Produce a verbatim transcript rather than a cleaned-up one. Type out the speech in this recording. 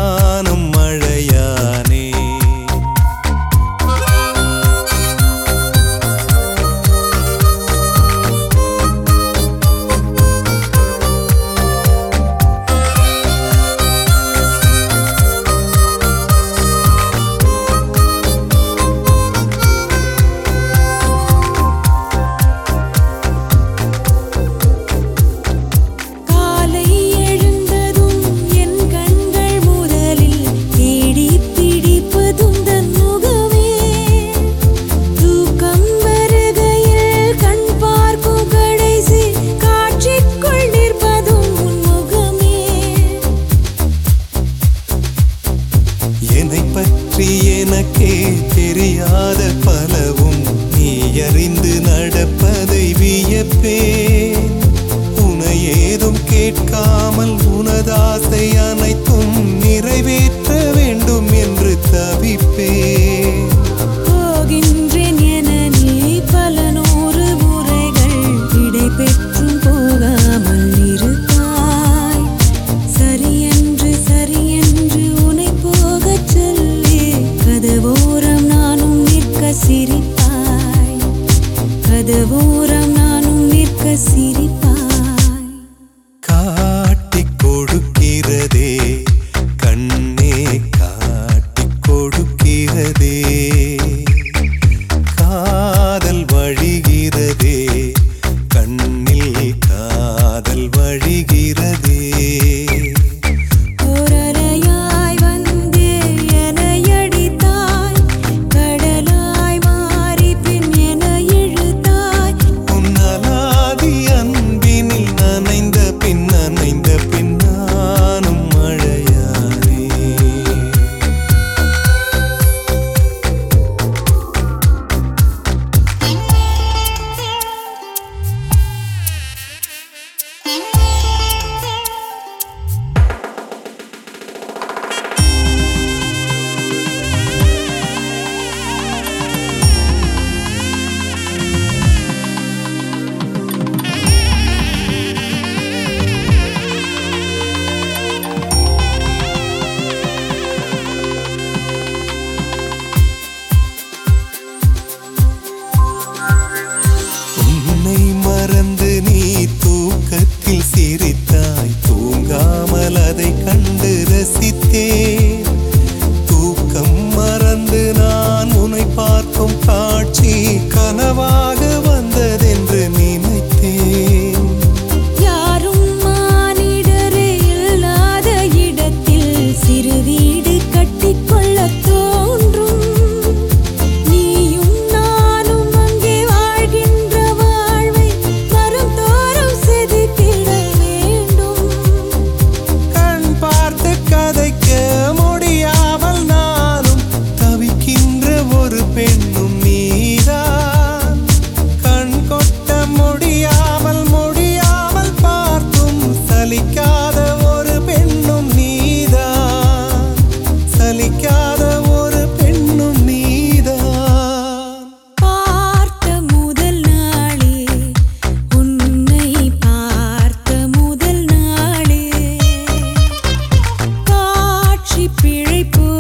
நானும் மழையானே. எனக்கே தெரியாத பலவும் நீ அறிந்து நடப்பதை வியப்பேன். உனை ஏதும் கேட்காமல் உனதாசை அனைத்தும் நிறைவேற்ற வேண்டும் என்று தவிப்பேன். போகின்றேன் என நீ பல நூறு முறைகள் விடை பெற்றும் போகாமல் இருப்பாய். சரியென்று சரியென்று உனை போகச் சொல்லி கதவோரம் நானும் நிற்க சிரிப்பாய். கதவோரம் நானும் நிற்க சிரிப்பாய். காட்டிக் கொடுக்கிறதே கண்ணே காட்டிக் கொடுக்கிறதே. காதல் வழிகிறதே கண்ணில் காதல் வழிகிறதே. ஓரலையாய் வந்தே என்னை அடித்தாய். கடலாய் மாறி பின் என்னை இழுத்தாய். உன்னலாதி அன்பினில் நனைந்த பின் நனைந்த பின் நானும் மழையானே. உன்னை மறந்து நீ தூக்கத்தில் சிரித்தாய். தூங்காமல் அதை கண்டு ரசித்தேன். தூக்கம் மறந்து நான் உன்னை பார்க்கும் காட்சி கனவாக வந்ததென்று நினைத்தேன். யாரும் மானிடரே இல்லாத இடத்தில் சிறு வீடு கட்டிக்கொள்ளத் தோன்றும். நீயும் நானும் அங்கே வாழ்கின்ற வாழ்வை வரும் தோறும் செதுக்கிட வேண்டும். கண் பார்த்து கதைக்க முடியாமல் நானும் தவிக்கின்ற ஒரு பெண்ணும் நீதான். கண் கொட்ட முடியாமல் முடியாமல் பார்த்தும் சலிக்காத ஒரு பெண்ணும் நீதான். சலிக்காத ஒரு பெண்ணும் நீதான். பார்த்த முதல் நாளே உன்னை பார்த்த முதல் நாளே காட்சி பிழை